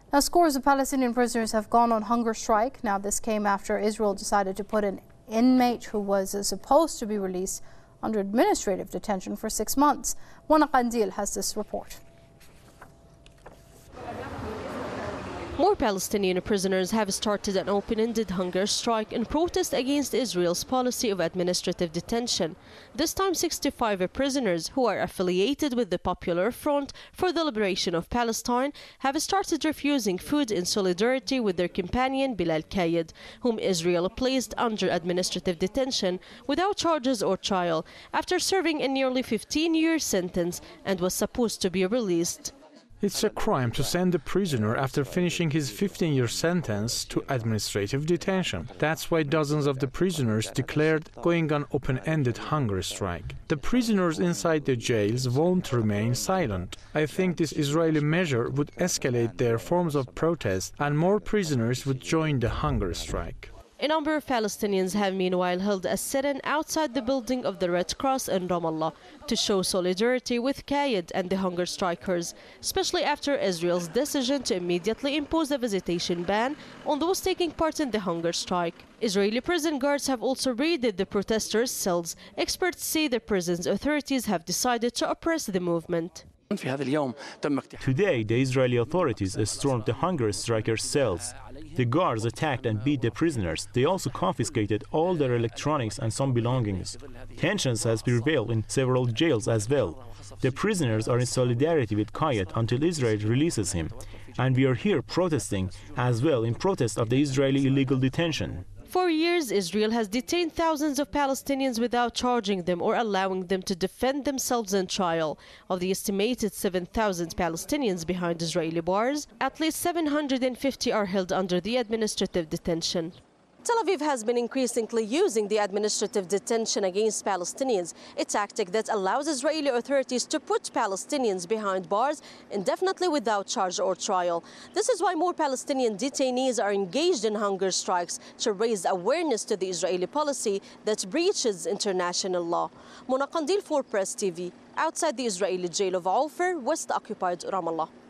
Now, scores of Palestinian prisoners have gone on hunger strike. Now, this came after Israel decided to put an inmate who was supposed to be released under administrative detention for 6 months. Mona Qandil has this report. More Palestinian prisoners have started an open-ended hunger strike in protest against Israel's policy of administrative detention. This time 65 prisoners who are affiliated with the Popular Front for the Liberation of Palestine have started refusing food in solidarity with their companion Bilal Kayed, whom Israel placed under administrative detention without charges or trial after serving a nearly 15-year sentence and was supposed to be released. It's a crime to send a prisoner after finishing his 15-year sentence to administrative detention. That's why dozens of the prisoners declared going on open-ended hunger strike. The prisoners inside the jails won't remain silent. I think this Israeli measure would escalate their forms of protest and more prisoners would join the hunger strike. A number of Palestinians have meanwhile held a sit-in outside the building of the Red Cross in Ramallah to show solidarity with Kayed and the hunger strikers, especially after Israel's decision to immediately impose a visitation ban on those taking part in the hunger strike. Israeli prison guards have also raided the protesters' cells. Experts say the prison's authorities have decided to oppress the movement. Today, the Israeli authorities stormed the hunger strikers' cells. The guards attacked and beat the prisoners. They also confiscated all their electronics and some belongings. Tensions has prevailed in several jails as well. The prisoners are in solidarity with Kayed until Israel releases him. And we are here protesting as well in protest of the Israeli illegal detention. For years, Israel has detained thousands of Palestinians without charging them or allowing them to defend themselves in trial. Of the estimated 7,000 Palestinians behind Israeli bars, at least 750 are held under the administrative detention. Tel Aviv has been increasingly using the administrative detention against Palestinians, a tactic that allows Israeli authorities to put Palestinians behind bars indefinitely without charge or trial. This is why more Palestinian detainees are engaged in hunger strikes to raise awareness to the Israeli policy that breaches international law. Mona Qandil for Press TV, outside the Israeli jail of Ofer, West-occupied Ramallah.